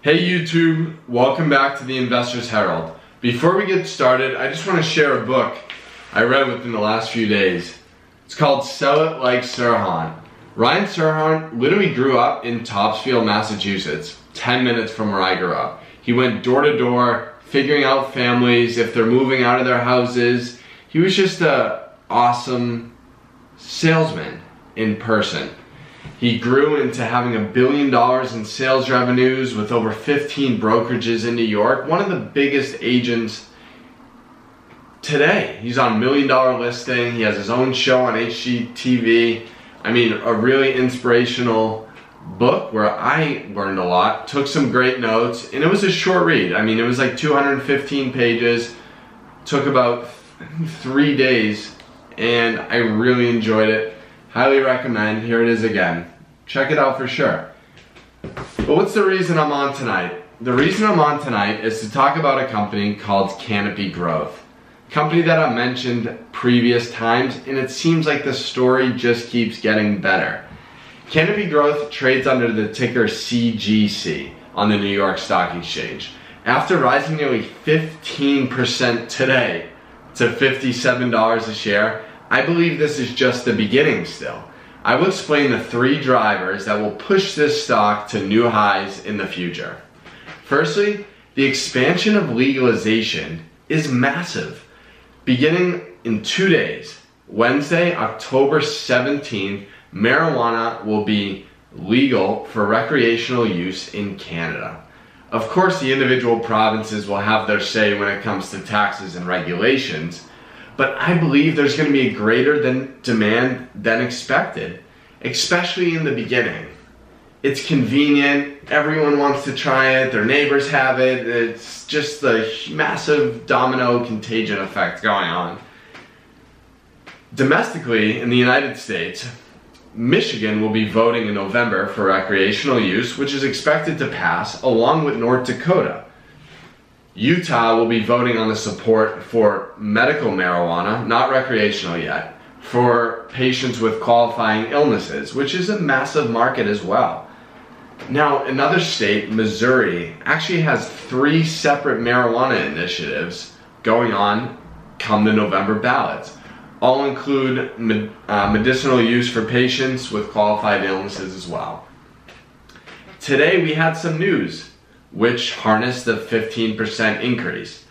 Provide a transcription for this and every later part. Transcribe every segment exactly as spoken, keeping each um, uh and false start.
Hey YouTube, welcome back to the Investors Herald. Before we get started, I just want to share a book I read within the last few days. It's called Sell It Like Sirhan. Ryan Serhant literally grew up in Topsfield, Massachusetts, ten minutes from where I grew up. He went door to door, figuring out families, if they're moving out of their houses. He was just an awesome salesman in person. He grew into having a billion dollars in sales revenues with over fifteen brokerages in New York. One of the biggest agents today. He's on Million Dollar Listing. He has his own show on H G T V. I mean, a really inspirational book where I learned a lot, took some great notes, and it was a short read. I mean, it was like two hundred fifteen pages, took about three days, and I really enjoyed it. Highly recommend. Here it is again. Check it out for sure. But what's the reason I'm on tonight? The reason I'm on tonight is to talk about a company called Canopy Growth. A company that I mentioned previous times, and it seems like the story just keeps getting better. Canopy Growth trades under the ticker C G C on the New York Stock Exchange. After rising nearly fifteen percent today to fifty-seven dollars a share, I believe this is just the beginning still. I will explain the three drivers that will push this stock to new highs in the future. Firstly, the expansion of legalization is massive. Beginning in two days, Wednesday, October seventeenth, marijuana will be legal for recreational use in Canada. Of course, the individual provinces will have their say when it comes to taxes and regulations, but I believe there's going to be a greater than demand than expected, especially in the beginning. It's convenient, everyone wants to try it, their neighbors have it, it's just the massive domino contagion effect going on. Domestically, in the United States, Michigan will be voting in November for recreational use, which is expected to pass, along with North Dakota. Utah will be voting on the support for medical marijuana, not recreational yet, for patients with qualifying illnesses, which is a massive market as well. Now, another state, Missouri, actually has three separate marijuana initiatives going on come the November ballots. All include med uh, medicinal use for patients with qualified illnesses as well. Today we had some news which harnessed the fifteen percent increase.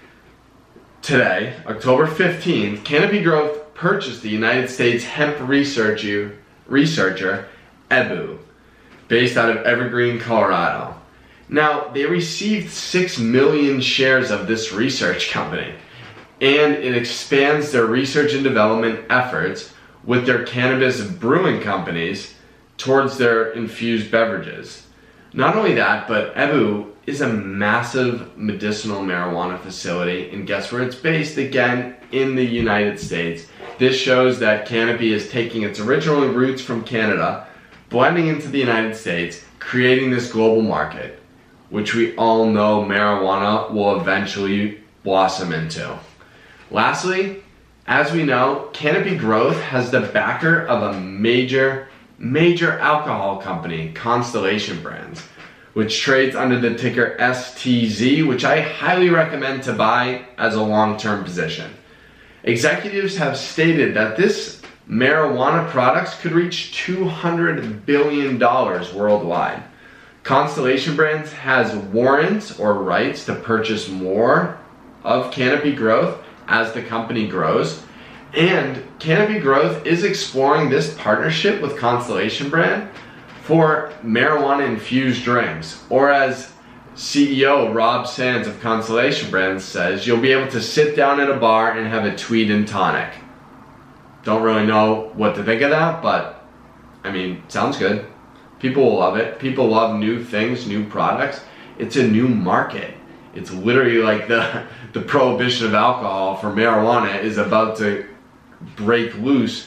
Today, October fifteenth, Canopy Growth purchased the United States hemp researcher, researcher Ebu, based out of Evergreen, Colorado. Now, they received six million shares of this research company, and it expands their research and development efforts with their cannabis brewing companies towards their infused beverages. Not only that, but Ebu is a massive medicinal marijuana facility, and guess where it's based? Again, in the United States. This shows that Canopy is taking its original roots from Canada, blending into the United States, creating this global market, which we all know marijuana will eventually blossom into. Lastly, as we know, Canopy Growth has the backer of a major, major alcohol company, Constellation Brands, which trades under the ticker S T Z, which I highly recommend to buy as a long-term position. Executives have stated that this marijuana products could reach two hundred billion dollars worldwide. Constellation Brands has warrants or rights to purchase more of Canopy Growth as the company grows, and Canopy Growth is exploring this partnership with Constellation Brand for marijuana infused drinks, or as C E O Rob Sands of Constellation Brands says, you'll be able to sit down at a bar and have a tweed and tonic. Don't really know what to think of that, but I mean, sounds good. People will love it. People love new things, new products. It's a new market. It's literally like the, the prohibition of alcohol for marijuana is about to break loose,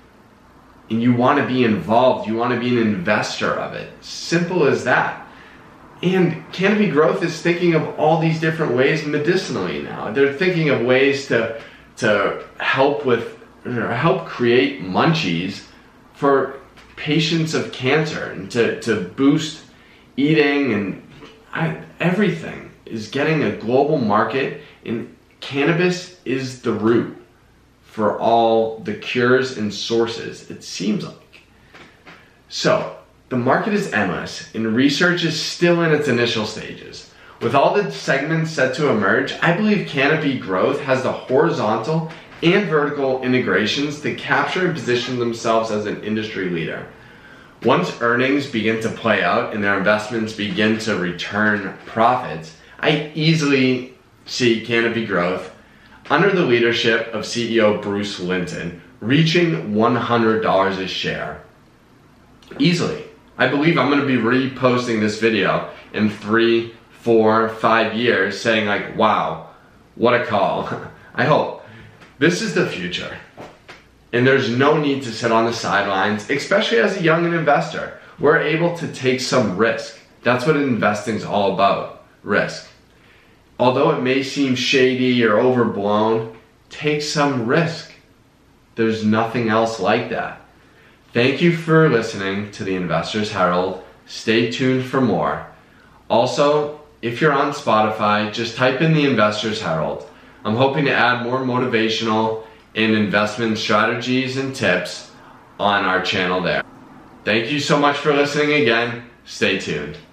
and you want to be involved. You want to be an investor of it. Simple as that. And Canopy Growth is thinking of all these different ways medicinally now. They're thinking of ways to, to help with, or help create munchies for patients of cancer, and to, to boost eating and I, everything is getting a global market, and cannabis is the root for all the cures and sources, it seems like. So, the market is endless, and research is still in its initial stages. With all the segments set to emerge, I believe Canopy Growth has the horizontal and vertical integrations to capture and position themselves as an industry leader. Once earnings begin to play out and their investments begin to return profits, I easily see Canopy Growth, under the leadership of C E O Bruce Linton, reaching one hundred dollars a share. Easily. I believe I'm going to be reposting this video in three, four, five years saying like, wow, what a call. I hope. This is the future. And there's no need to sit on the sidelines, especially as a young investor. We're able to take some risk. That's what investing is all about, risk. Although it may seem shady or overblown, take some risk. There's nothing else like that. Thank you for listening to the Investors Herald. Stay tuned for more. Also, if you're on Spotify, just type in the Investors Herald. I'm hoping to add more motivational and investment strategies and tips on our channel there. Thank you so much for listening again. Stay tuned.